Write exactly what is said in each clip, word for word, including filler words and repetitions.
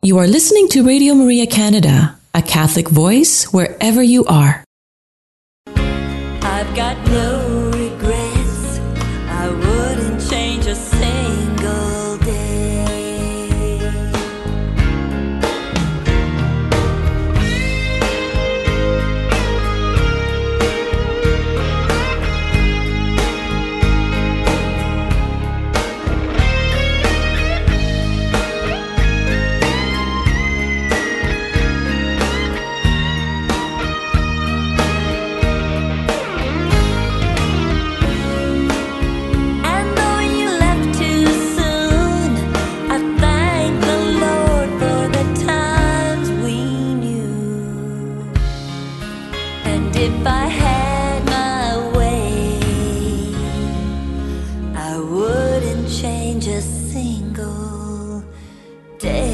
You are listening to Radio Maria Canada, a Catholic voice wherever you are. I've got no regrets. I wouldn't change a single day. If I had my way, I wouldn't change a single day.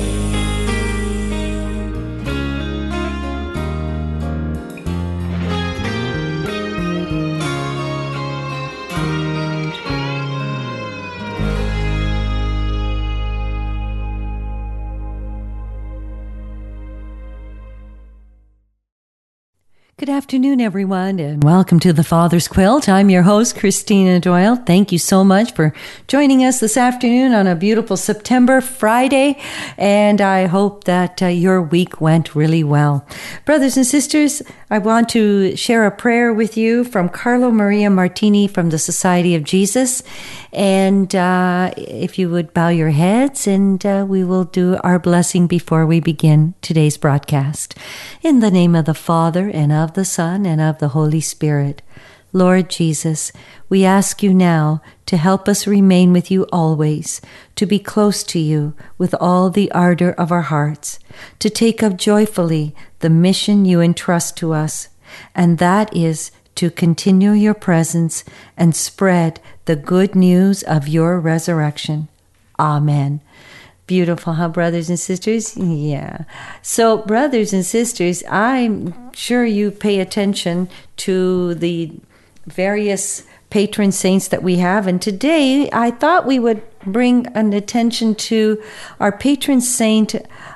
Good afternoon, everyone, and welcome to The Father's Quilt. I'm your host, Christina Doyle. Thank you so much for joining us this afternoon on a beautiful September Friday, and I hope that uh, your week went really well. Brothers and sisters, I want to share a prayer with you from Carlo Maria Martini from the Society of Jesus, and uh, if you would bow your heads, and uh, we will do our blessing before we begin today's broadcast. In the name of the Father, and of the Son, and of the Holy Spirit. Lord Jesus, we ask you now to help us remain with you always, to be close to you with all the ardor of our hearts, to take up joyfully the mission you entrust to us, and that is to continue your presence and spread the good news of your resurrection. Amen. Beautiful, huh, brothers and sisters? Yeah. So, brothers and sisters, I'm sure you pay attention to the various patron saints that we have. And today, I thought we would bring an attention to our patron saint,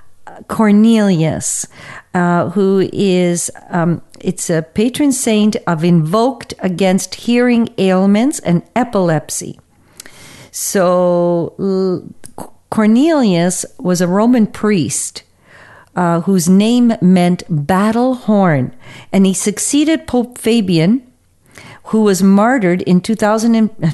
Cornelius, uh, who is, um, it's a patron saint of invoked against hearing ailments and epilepsy. So, l- Cornelius was a Roman priest uh, whose name meant battle horn, and he succeeded Pope Fabian, who was martyred in two thousand, in,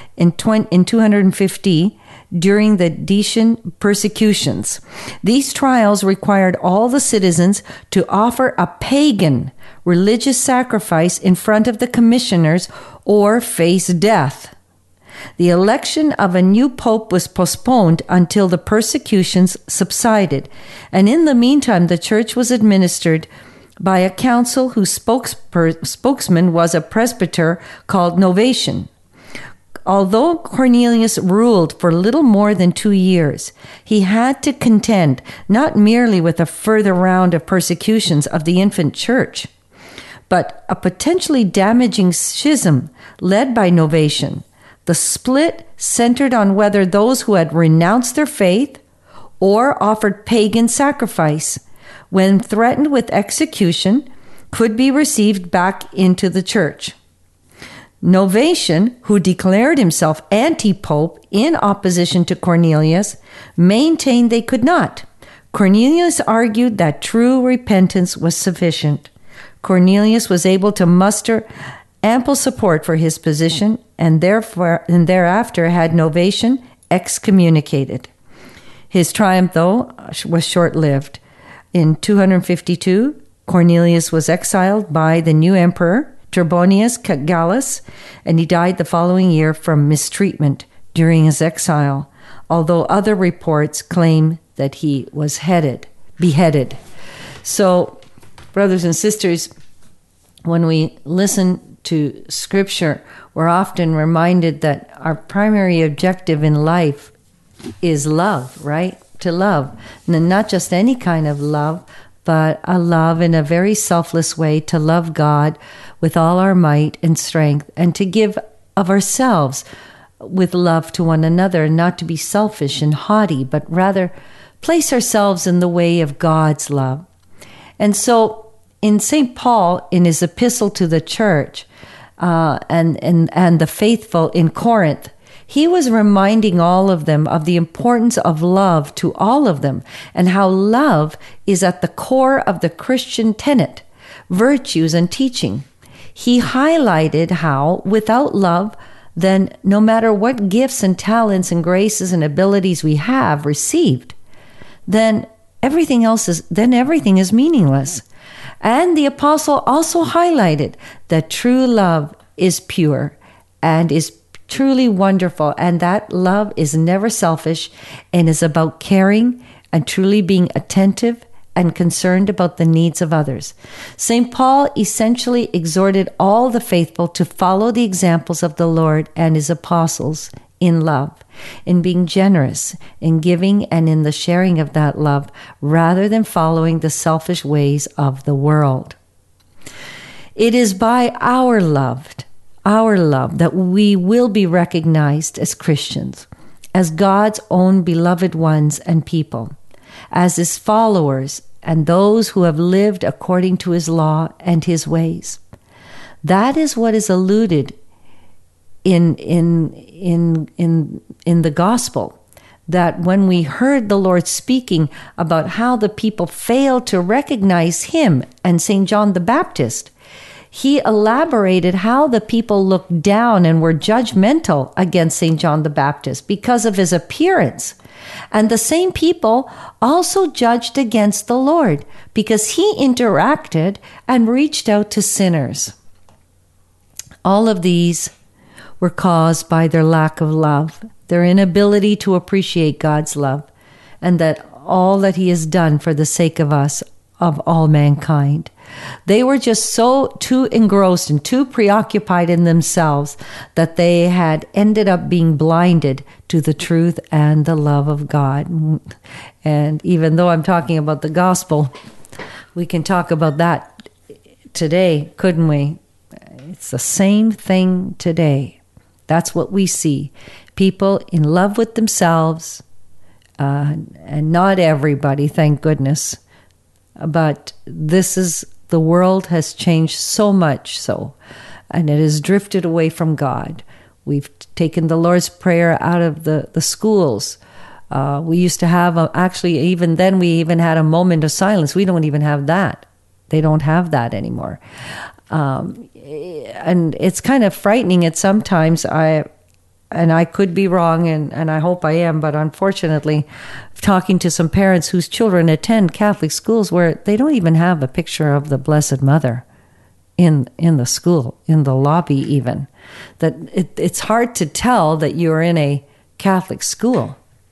in two hundred fifty during the Decian persecutions. These trials required all the citizens to offer a pagan religious sacrifice in front of the commissioners or face death. The election of a new pope was postponed until the persecutions subsided, and in the meantime the church was administered by a council whose spokesper- spokesman was a presbyter called Novatian. Although Cornelius ruled for little more than two years, he had to contend not merely with a further round of persecutions of the infant church, but a potentially damaging schism led by Novatian. The split centered on whether those who had renounced their faith or offered pagan sacrifice, when threatened with execution, could be received back into the church. Novatian, who declared himself anti-pope in opposition to Cornelius, maintained they could not. Cornelius argued that true repentance was sufficient. Cornelius was able to muster ample support for his position, and therefore and thereafter had Novatian excommunicated. His triumph, though, was short-lived. In two hundred fifty-two, Cornelius was exiled by the new emperor, Trebonius Gallus, and he died the following year from mistreatment during his exile, although other reports claim that he was headed, beheaded. So, brothers and sisters, when we listen to Scripture, we're often reminded that our primary objective in life is love, right? To love. And not just any kind of love, but a love in a very selfless way, to love God with all our might and strength, and to give of ourselves with love to one another, and not to be selfish and haughty, but rather place ourselves in the way of God's love. And so in Saint Paul, in his epistle to the church uh, and, and, and the faithful in Corinth, he was reminding all of them of the importance of love to all of them and how love is at the core of the Christian tenet, virtues, and teaching. He highlighted how without love, then no matter what gifts and talents and graces and abilities we have received, then everything else is, then everything is meaningless. And the apostle also highlighted that true love is pure and is truly wonderful, and that love is never selfish and is about caring and truly being attentive and concerned about the needs of others. Saint Paul essentially exhorted all the faithful to follow the examples of the Lord and his apostles in love, in being generous, in giving, and in the sharing of that love, rather than following the selfish ways of the world. It is by our love, our love, that we will be recognized as Christians, as God's own beloved ones and people, as his followers and those who have lived according to his law and his ways. That is what is alluded in in in in in the gospel, that when we heard the Lord speaking about how the people failed to recognize him and Saint John the Baptist, he elaborated how the people looked down and were judgmental against Saint John the Baptist because of his appearance. And the same people also judged against the Lord because he interacted and reached out to sinners. All of these were caused by their lack of love, their inability to appreciate God's love, and that all that he has done for the sake of us, of all mankind. They were just so too engrossed and too preoccupied in themselves that they had ended up being blinded to the truth and the love of God. And even though I'm talking about the gospel, we can talk about that today, couldn't we? It's the same thing today. That's what we see. People in love with themselves, uh, and not everybody, thank goodness. But this is, the world has changed so much so, and it has drifted away from God. We've taken the Lord's Prayer out of the, the schools. Uh, we used to have, a, actually, even then, we even had a moment of silence. We don't even have that. They don't have that anymore. Um, and it's kind of frightening at sometimes. I and I could be wrong, and, and I hope I am, but unfortunately, talking to some parents whose children attend Catholic schools where they don't even have a picture of the Blessed Mother in in the school, in the lobby even, that it, it's hard to tell that you're in a Catholic school.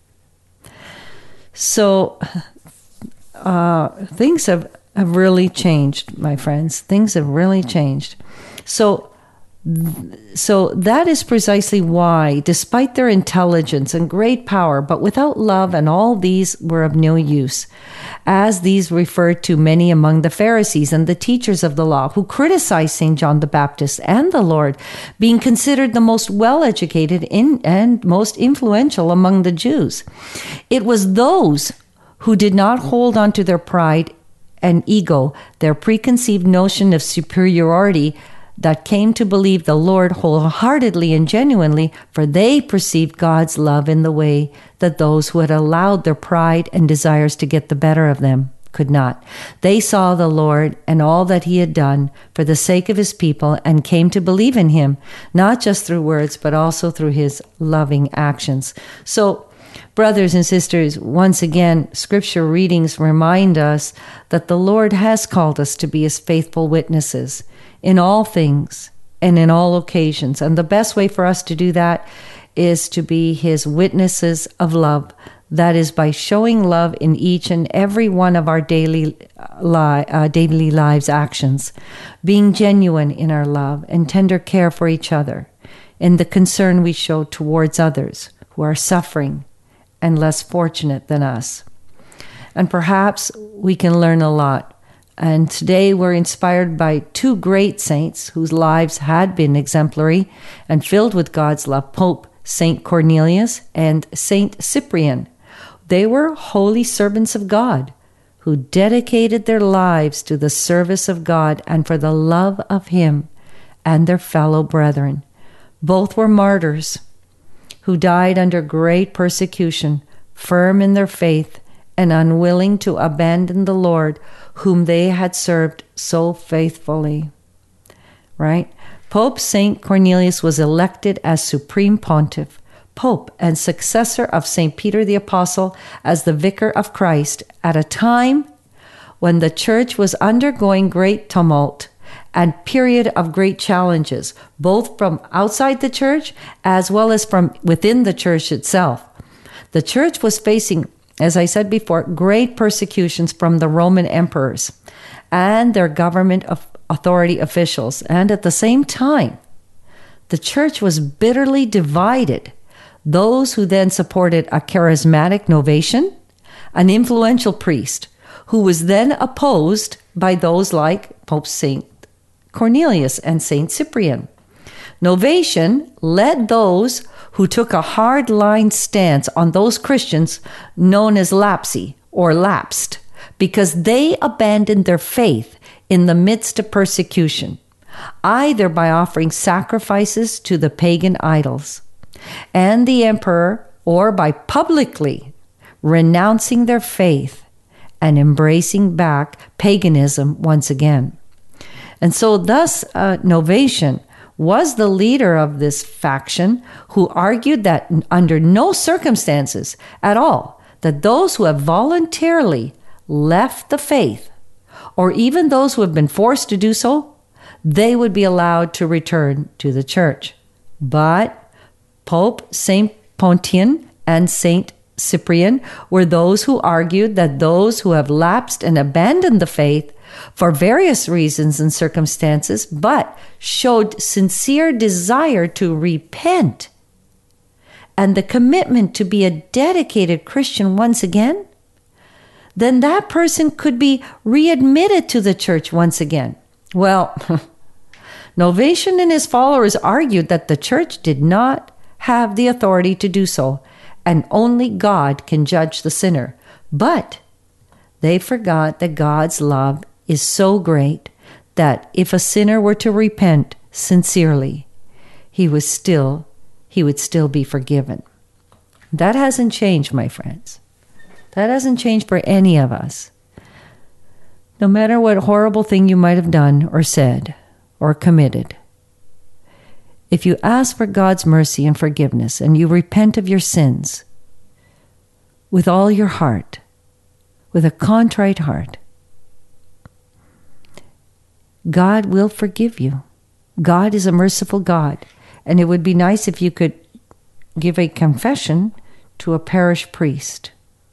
So uh, things have, have really changed, my friends. Things have really changed. So So that is precisely why, despite their intelligence and great power, but without love, and all these were of no use, as these referred to many among the Pharisees and the teachers of the law, who criticized Saint John the Baptist and the Lord, being considered the most well-educated in, and most influential among the Jews. It was those who did not hold on to their pride and ego, their preconceived notion of superiority, that came to believe the Lord wholeheartedly and genuinely, for they perceived God's love in the way that those who had allowed their pride and desires to get the better of them could not. They saw the Lord and all that he had done for the sake of his people and came to believe in him, not just through words, but also through his loving actions. So, brothers and sisters, once again, scripture readings remind us that the Lord has called us to be his faithful witnesses in all things and in all occasions. And the best way for us to do that is to be his witnesses of love. That is by showing love in each and every one of our daily, li- uh, daily lives' actions, being genuine in our love and tender care for each other, in the concern we show towards others who are suffering and less fortunate than us. And perhaps we can learn a lot. And today we're inspired by two great saints whose lives had been exemplary and filled with God's love, Pope Saint Cornelius and Saint Cyprian. They were holy servants of God who dedicated their lives to the service of God and for the love of Him and their fellow brethren. Both were martyrs who died under great persecution, firm in their faith and unwilling to abandon the Lord whom they had served so faithfully. Right? Pope Saint Cornelius was elected as Supreme Pontiff, Pope and successor of Saint Peter the Apostle as the Vicar of Christ at a time when the Church was undergoing great tumult and period of great challenges, both from outside the Church as well as from within the Church itself. The Church was facing, as I said before, great persecutions from the Roman emperors and their government of authority officials. And at the same time, the Church was bitterly divided. Those who then supported a charismatic Novatian, an influential priest, who was then opposed by those like Pope Saint Cornelius and Saint Cyprian. Novatian led those who took a hard-line stance on those Christians known as lapsi or lapsed, because they abandoned their faith in the midst of persecution, either by offering sacrifices to the pagan idols and the emperor, or by publicly renouncing their faith and embracing back paganism once again. And so thus uh, Novatian was the leader of this faction who argued that under no circumstances at all that those who have voluntarily left the faith, or even those who have been forced to do so, they would be allowed to return to the Church. But Pope Saint Pontian and Saint Cyprian were those who argued that those who have lapsed and abandoned the faith for various reasons and circumstances, but showed sincere desire to repent and the commitment to be a dedicated Christian once again, then that person could be readmitted to the Church once again. Well, Novatian and his followers argued that the Church did not have the authority to do so, and only God can judge the sinner. But they forgot that God's love is so great that if a sinner were to repent sincerely, he was still he would still be forgiven. That hasn't changed, my friends. That hasn't changed for any of us. No matter what horrible thing you might have done or said or committed, if you ask for God's mercy and forgiveness and you repent of your sins with all your heart, with a contrite heart, God will forgive you. God is a merciful God. And it would be nice if you could give a confession to a parish priest.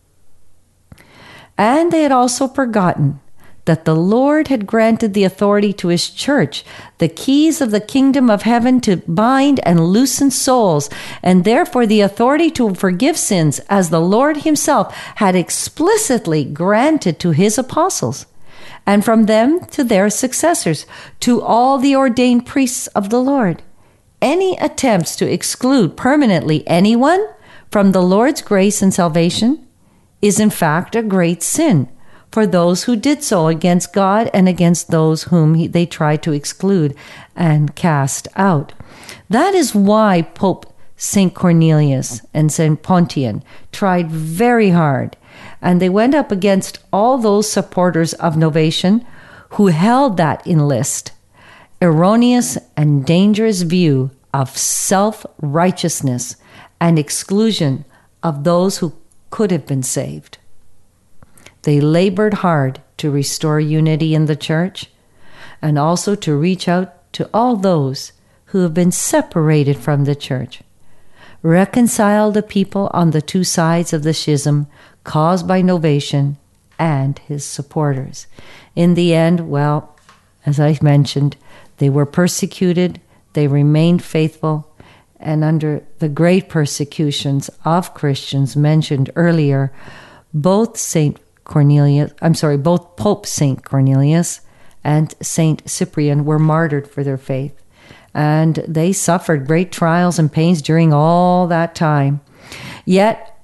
And they had also forgotten that the Lord had granted the authority to His Church, the keys of the kingdom of heaven to bind and loosen souls, and therefore the authority to forgive sins, as the Lord Himself had explicitly granted to His apostles, and from them to their successors, to all the ordained priests of the Lord. Any attempts to exclude permanently anyone from the Lord's grace and salvation is in fact a great sin for those who did so against God and against those whom he, they tried to exclude and cast out. That is why Pope Saint Cornelius and Saint Pontian tried very hard, and they went up against all those supporters of Novatian who held that enlist, erroneous and dangerous view of self-righteousness and exclusion of those who could have been saved. They labored hard to restore unity in the Church and also to reach out to all those who have been separated from the Church, reconcile the people on the two sides of the schism caused by Novatian and his supporters. In the end, well, as I mentioned, they were persecuted, they remained faithful, and under the great persecutions of Christians mentioned earlier, both Saint Cornelius, I'm sorry, both Pope Saint Cornelius and Saint Cyprian were martyred for their faith, and they suffered great trials and pains during all that time. Yet,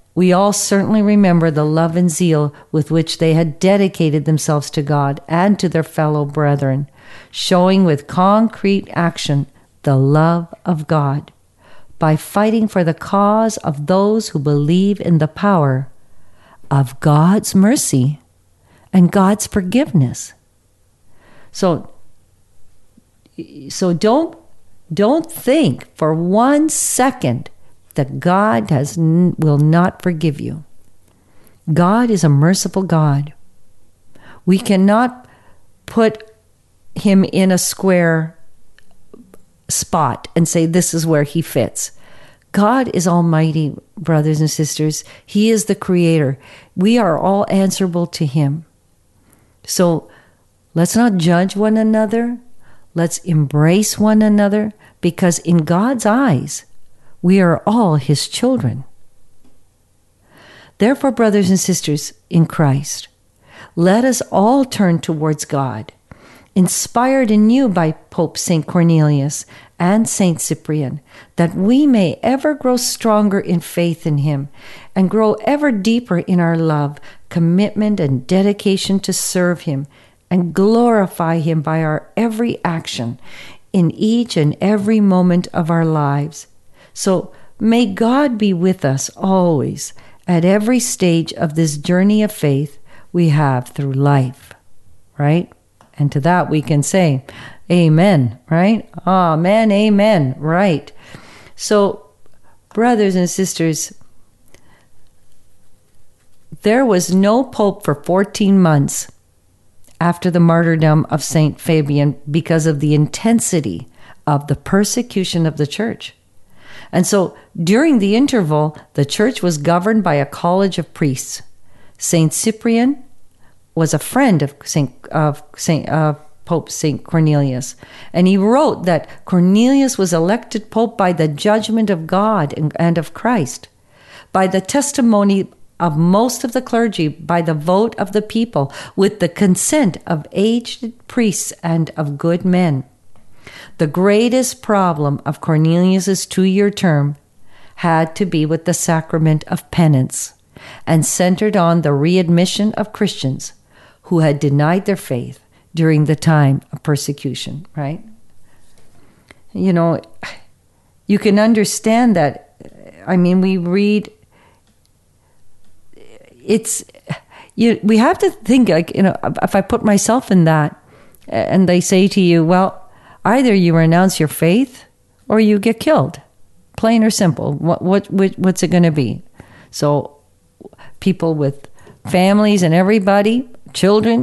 we all certainly remember the love and zeal with which they had dedicated themselves to God and to their fellow brethren, showing with concrete action the love of God by fighting for the cause of those who believe in the power of God's mercy and God's forgiveness. So, so don't, don't think for one second that God has will not forgive you. God is a merciful God. We cannot put him in a square spot and say this is where he fits. God is almighty, brothers and sisters. He is the creator. We are all answerable to him. So let's not judge one another. Let's embrace one another, because in God's eyes, we are all his children. Therefore, brothers and sisters in Christ, let us all turn towards God, inspired anew by Pope Saint Cornelius and Saint Cyprian, that we may ever grow stronger in faith in him and grow ever deeper in our love, commitment, and dedication to serve him and glorify him by our every action in each and every moment of our lives. So may God be with us always at every stage of this journey of faith we have through life, right? And to that we can say, amen, right? Amen, amen, right. So, brothers and sisters, there was no pope for fourteen months after the martyrdom of Saint Fabian because of the intensity of the persecution of the church. And so during the interval, the church was governed by a college of priests. Saint Cyprian was a friend of Saint of Saint uh, Pope Saint Cornelius, and he wrote that Cornelius was elected pope by the judgment of God and, and of Christ, by the testimony of most of the clergy, by the vote of the people, with the consent of aged priests and of good men. The greatest problem of Cornelius's two-year term had to be with the sacrament of penance, and centered on the readmission of Christians who had denied their faith during the time of persecution, right? You know, you can understand that. I mean, we read, it's, you. we have to think, like, you know, if I put myself in that, and they say to you, well, either you renounce your faith or you get killed. Plain or simple. What what, what what's it going to be? So people with families and everybody, children,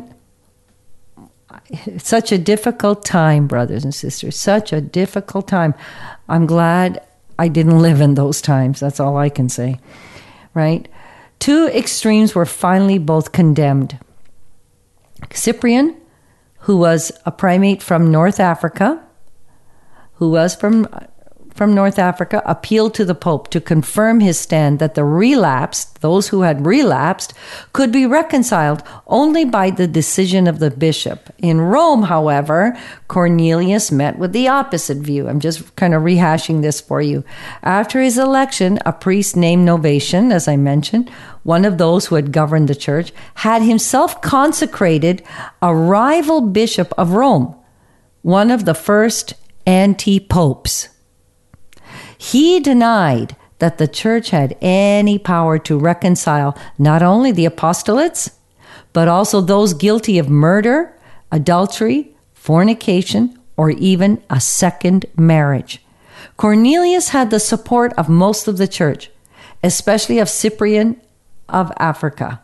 it's such a difficult time, brothers and sisters, such a difficult time. I'm glad I didn't live in those times. That's all I can say, right? Two extremes were finally both condemned. Cyprian, who was a primate from North Africa, who was from from North Africa, appealed to the Pope to confirm his stand that the relapsed, those who had relapsed, could be reconciled only by the decision of the bishop. In Rome, however, Cornelius met with the opposite view. I'm just kind of rehashing this for you. After his election, a priest named Novatian, as I mentioned, one of those who had governed the church, had himself consecrated a rival bishop of Rome, one of the first anti-popes. He denied that the church had any power to reconcile not only the apostolates, but also those guilty of murder, adultery, fornication, or even a second marriage. Cornelius had the support of most of the church, especially of Cyprian of Africa,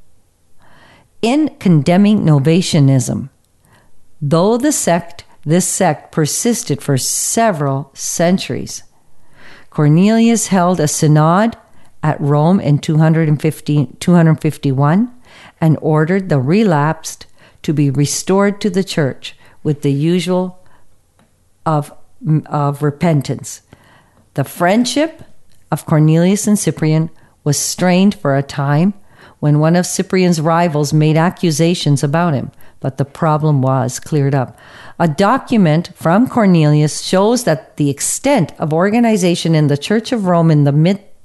in condemning Novatianism. Though the sect, this sect persisted for several centuries. Cornelius held a synod at Rome in two fifty-one and ordered the relapsed to be restored to the church with the usual of, of repentance. The friendship of Cornelius and Cyprian was strained for a time when one of Cyprian's rivals made accusations about him, but the problem was cleared up. A document from Cornelius shows that the extent of organization in the Church of Rome in the mid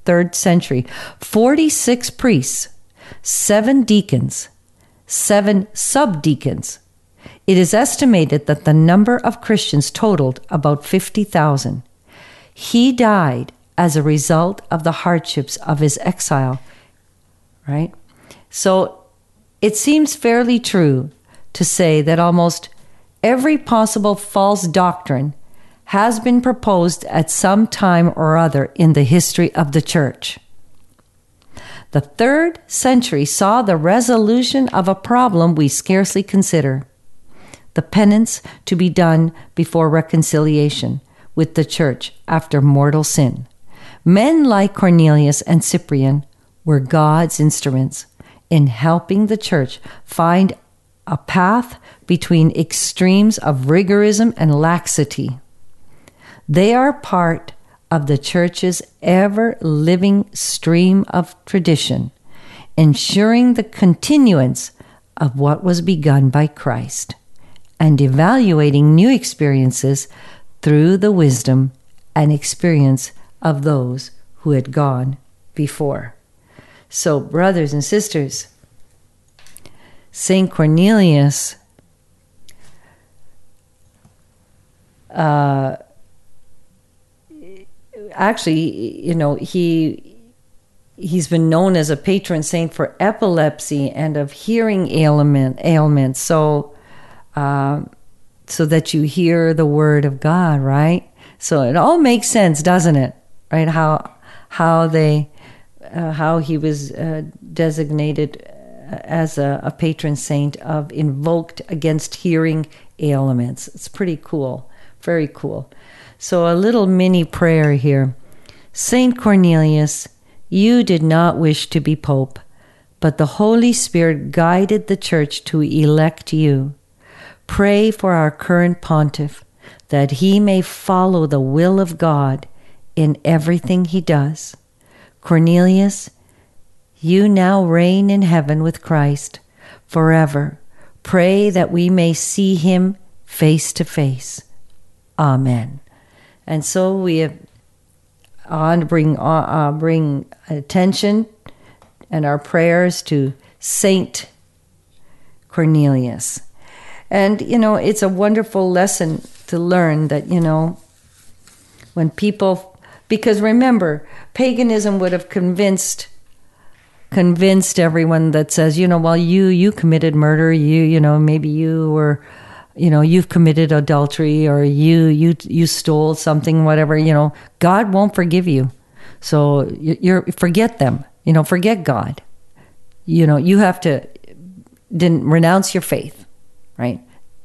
third century, forty-six priests, seven deacons, seven subdeacons. It is estimated that the number of Christians totaled about fifty thousand. He died as a result of the hardships of his exile, right? So it seems fairly true to say that almost every possible false doctrine has been proposed at some time or other in the history of the church. The third century saw the resolution of a problem we scarcely consider: the penance to be done before reconciliation with the church after mortal sin. Men like Cornelius and Cyprian were God's instruments in helping the church find a path between extremes of rigorism and laxity. They are part of the church's ever-living stream of tradition, ensuring the continuance of what was begun by Christ, and evaluating new experiences through the wisdom and experience of those who had gone before. So, brothers and sisters, Saint Cornelius uh, actually, you know, he he's been known as a patron saint for epilepsy and of hearing ailment ailments. So, uh, so that you hear the word of God, right? So it all makes sense, doesn't it? Right? How how they uh, how he was uh, designated as a, a patron saint of invoked against hearing ailments. It's pretty cool, very cool. So a little mini prayer here. Saint Cornelius, you did not wish to be pope, but the Holy Spirit guided the church to elect you. Pray for our current pontiff, that he may follow the will of God in everything he does. Cornelius, you now reign in heaven with Christ forever. Pray that we may see him face to face. Amen. And so we have on to bring, uh, bring attention and our prayers to Saint Cornelius. And, you know, it's a wonderful lesson to learn that, you know, when people, because remember, paganism would have convinced convinced everyone that says, you know, well, you you committed murder, you, you know, maybe you were, you know, you've committed adultery, or you you you stole something, whatever, you know, God won't forgive you. So you're forget them, you know, forget God. You know, you have to didn't renounce your faith, right?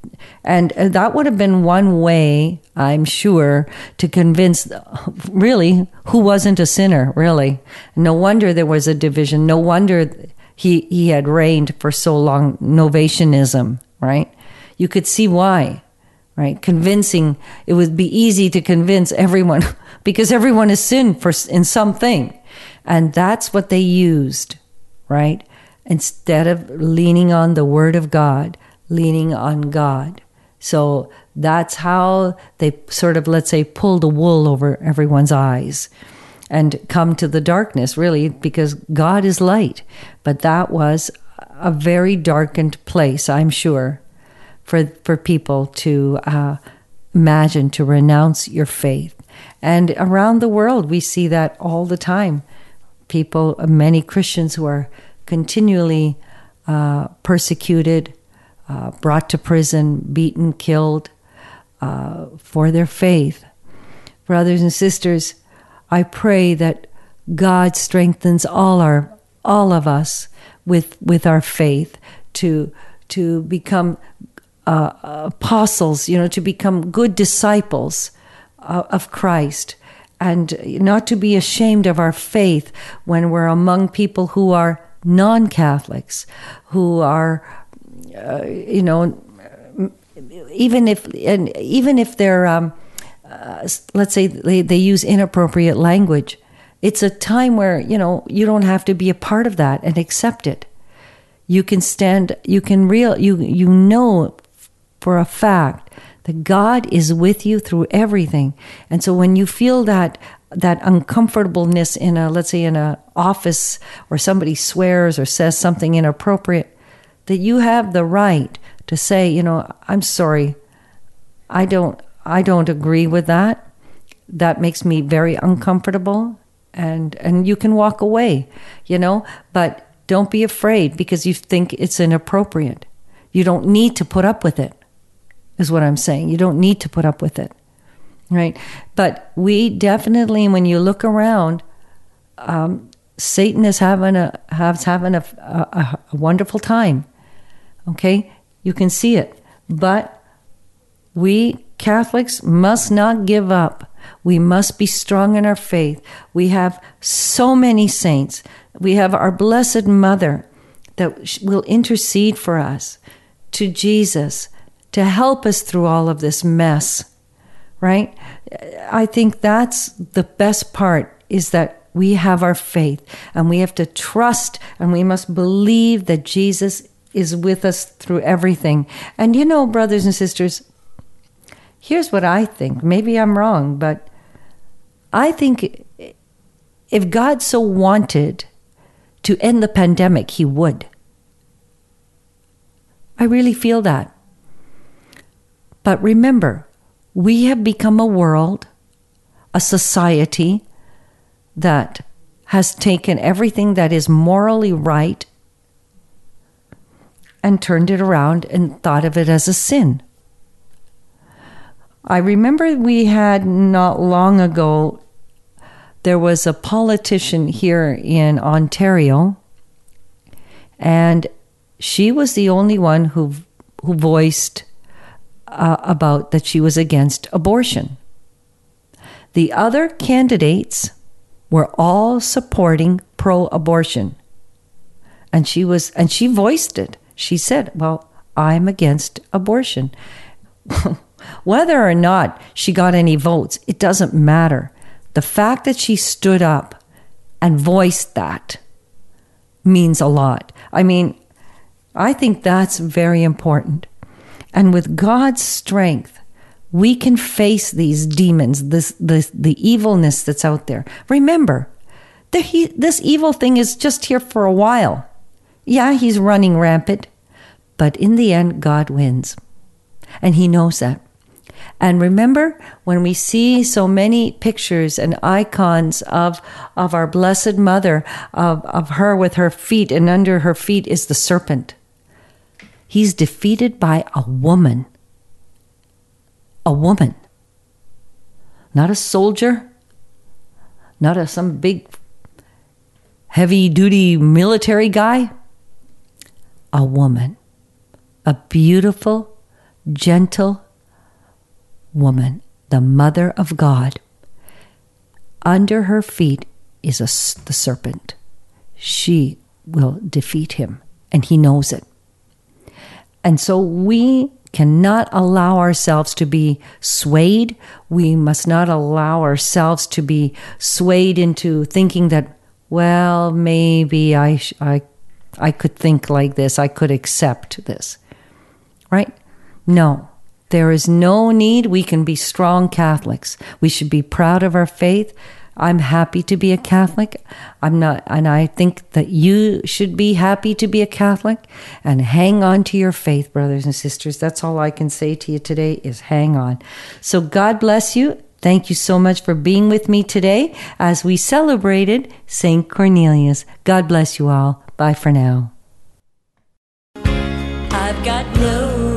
And that would have been one way, I'm sure, to convince, really, who wasn't a sinner, really. No wonder there was a division. No wonder he, he had reigned for so long, Novatianism, right? You could see why, right? Convincing, it would be easy to convince everyone, because everyone has sinned for, in something. And that's what they used, right? Instead of leaning on the Word of God, leaning on God. So that's how they sort of, let's say, pull the wool over everyone's eyes and come to the darkness, really, because God is light. But that was a very darkened place, I'm sure, for, for people to uh, imagine, to renounce your faith. And around the world, we see that all the time. People, many Christians who are continually uh, persecuted, Uh, brought to prison, beaten, killed uh, for their faith. Brothers and sisters, I pray that God strengthens all our, all of us with with our faith to to become uh, apostles, you know, to become good disciples uh, of Christ, and not to be ashamed of our faith when we're among people who are non-Catholics, who are Uh, you know, even if and even if they're, um, uh, let's say they, they use inappropriate language, it's a time where, you know, you don't have to be a part of that and accept it. You can stand, you can real, you you know for a fact that God is with you through everything. And so when you feel that that uncomfortableness in a, let's say in a office, or somebody swears or says something inappropriate, that you have the right to say, you know, I'm sorry, I don't, I don't agree with that. That makes me very uncomfortable, and and you can walk away, you know, but don't be afraid because you think it's inappropriate. You don't need to put up with it, is what I'm saying. You don't need to put up with it. Right? But we definitely, when you look around, um, Satan is having a has having a, a, a wonderful time. Okay? You can see it. But we Catholics must not give up. We must be strong in our faith. We have so many saints. We have our Blessed Mother that will intercede for us to Jesus to help us through all of this mess. Right? I think that's the best part, is that we have our faith and we have to trust and we must believe that Jesus is with us through everything. And you know, brothers and sisters, here's what I think. Maybe I'm wrong, but I think if God so wanted to end the pandemic, he would. I really feel that. But remember, we have become a world, a society that has taken everything that is morally right and turned it around and thought of it as a sin. I remember we had not long ago, there was a politician here in Ontario, and she was the only one who who voiced Uh, about that she was against abortion. The other candidates were all supporting pro-abortion. And she was, and she voiced it. She said, well, I'm against abortion. Whether or not she got any votes, it doesn't matter. The fact that she stood up and voiced that means a lot. I mean, I think that's very important. And with God's strength, we can face these demons, this, this the evilness that's out there. Remember, the, he, this evil thing is just here for a while. Yeah, he's running rampant, but in the end, God wins. And he knows that. And remember, when we see so many pictures and icons of, of our Blessed Mother, of, of her with her feet, and under her feet is the serpent. He's defeated by a woman. A woman. Not a soldier. Not a some big heavy-duty military guy. A woman. A beautiful, gentle woman. The Mother of God. Under her feet is a, the serpent. She will defeat him, and he knows it. And so we cannot allow ourselves to be swayed. We must not allow ourselves to be swayed into thinking that, well, maybe I, sh- I, I could think like this. I could accept this. Right? No, there is no need. We can be strong Catholics. We should be proud of our faith. I'm happy to be a Catholic. I'm not, and I think that you should be happy to be a Catholic, and hang on to your faith, brothers and sisters. That's all I can say to you today, is hang on. So God bless you. Thank you so much for being with me today as we celebrated Saint Cornelius. God bless you all. Bye for now. I've got no